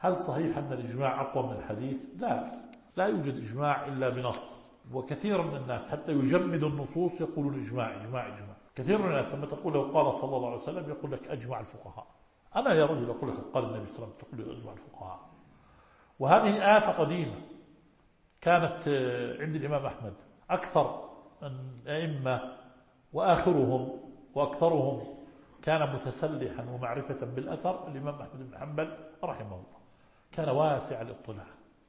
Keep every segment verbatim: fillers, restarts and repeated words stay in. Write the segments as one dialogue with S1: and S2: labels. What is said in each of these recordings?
S1: هل صحيح أن الإجماع أقوى من الحديث؟ لا، لا يوجد إجماع إلا بنص. وكثير من الناس حتى يجمد النصوص يقولون إجماع إجماع إجماع. كثير من الناس لما تقول له قال صلى الله عليه وسلم يقول لك أجمع الفقهاء. أنا يا رجل أقول لك قال النبي صلى الله عليه وسلم تقول لي أجمع الفقهاء. وهذه آفة قديمة كانت عند الإمام أحمد. أكثر الأئمة وآخرهم وأكثرهم كان متسلحا ومعرفة بالأثر الإمام أحمد بن حنبل رحمه الله. كان واسع الاطلاع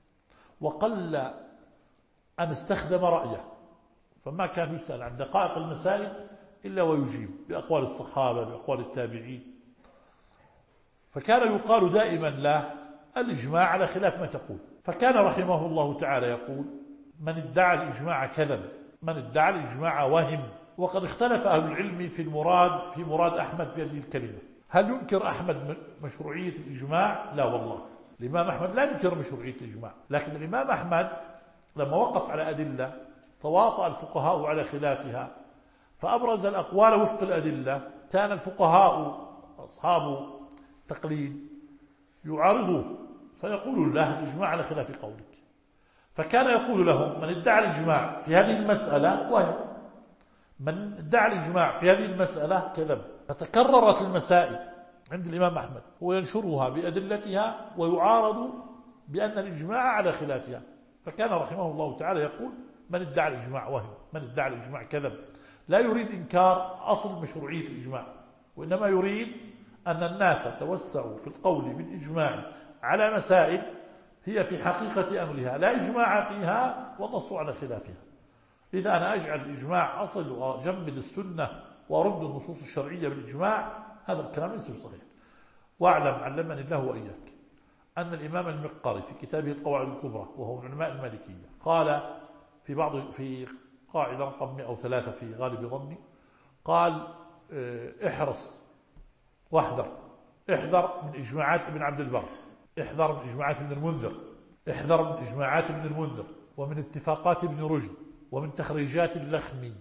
S1: وقل أن استخدم رأيه، فما كان يسأل عن دقائق المسائل إلا ويجيب بأقوال الصحابة بأقوال التابعين. فكان يقال دائما له الإجماع على خلاف ما تقول. فكان رحمه الله تعالى يقول من ادعى الإجماع كذب، من ادعى الإجماع وهم. وقد اختلف أهل العلم في المراد في مراد أحمد في هذه الكلمة. هل ينكر أحمد مشروعية الإجماع؟ لا والله، الإمام أحمد لا ينكر مشروعية الإجماع، لكن الإمام أحمد لما وقف على أدلة تواطأ الفقهاء على خلافها فأبرز الأقوال وفق الأدلة. كان الفقهاء أصحاب تقليد يعارضوه فيقولون له الإجماع على خلاف قولك. فكان يقول لهم من ادعى الإجماع في هذه المسألة وهم، من ادعى الإجماع في هذه المسألة كذب. فتكررت المسائل عند الإمام أحمد وينشرها بأدلتها ويعارض بأن الإجماع على خلافها. فكان رحمه الله تعالى يقول من ادعى الإجماع وهم، من ادعى الإجماع كذب. لا يريد إنكار أصل مشروعية الإجماع، وإنما يريد أن الناس توسعوا في القول بالإجماع على مسائل هي في حقيقة أمرها لا إجماع فيها والنص على خلافها. إذا أنا أجعل الإجماع أصل وأجمد السنة وأرد النصوص الشرعية بالإجماع، هذا الكلام ليس صحيح. واعلم علمني الله وإياك أن الإمام المقري في كتابه القواعد الكبرى وهو من علماء المالكية قال في بعض في قاعدة رقم مئة وثلاثة في غالب ظني، قال احرص واحذر، احذر من إجماعات ابن عبد البر، احذر من إجماعات ابن المنذر، احذر من إجماعات ابن المنذر، ومن اتفاقات ابن رشد، ومن تخريجات اللخمي،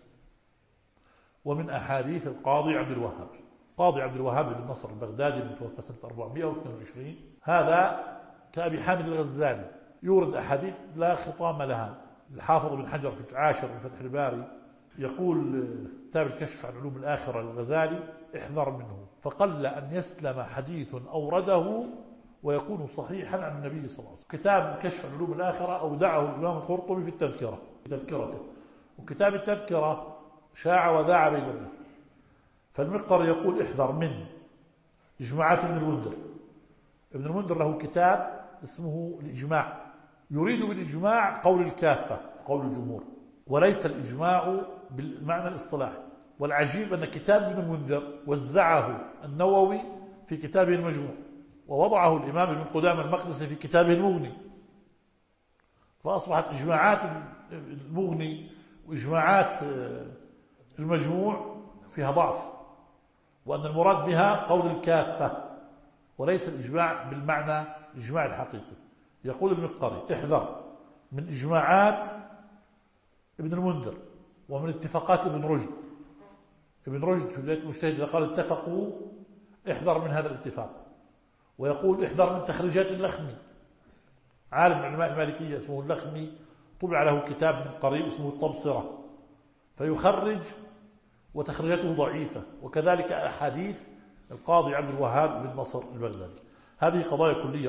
S1: ومن أحاديث القاضي عبد الوهاب. قاضي عبد الوهاب بن نصر البغدادي المتوفى سنة أربعمائة واثنين وعشرين، هذا كأبي حامد الغزالي يورد أحاديث لا خطام لها. الحافظ بن حجر في العاشر من فتح الباري يقول كتاب الكشف عن علوم الآخرة للغزالي احذر منه، فقل أن يسلم حديث أورده ويكون صحيحا عن النبي صلى الله عليه وسلم. كتاب الكشف عن علوم الآخرة أودعه الإمام القرطبي في التذكرة تذكرته، وكتاب التذكرة شاع وذاع بين الناس. فالمقر يقول احذر من إجماعات ابن المنذر. ابن المنذر له كتاب اسمه الإجماع، يريد بالإجماع قول الكافة قول الجمهور وليس الإجماع بالمعنى الاصطلاحي. والعجيب أن كتاب ابن المنذر وزعه النووي في كتابه المجموع، ووضعه الإمام ابن قدامة المقدسي في كتابه المغني، فأصبحت إجماعات المغني وإجماعات المجموع فيها ضعف، وأن المراد بها قول الكافة وليس الإجماع بالمعنى الإجماع الحقيقي. يقول المقري احذر من إجماعات ابن المنذر ومن اتفاقات ابن رشد. ابن رشد في بداية المجتهد قال اتفقوا، احذر من هذا الاتفاق. ويقول احذر من تخريجات اللخمي، عالم من علماء المالكية اسمه اللخمي، طبع له كتاب من قريب اسمه التبصرة، فيخرج وتخريجاته ضعيفة. وكذلك أحاديث القاضي عبد الوهاب بن نصر البغدادي. هذه قضايا كلية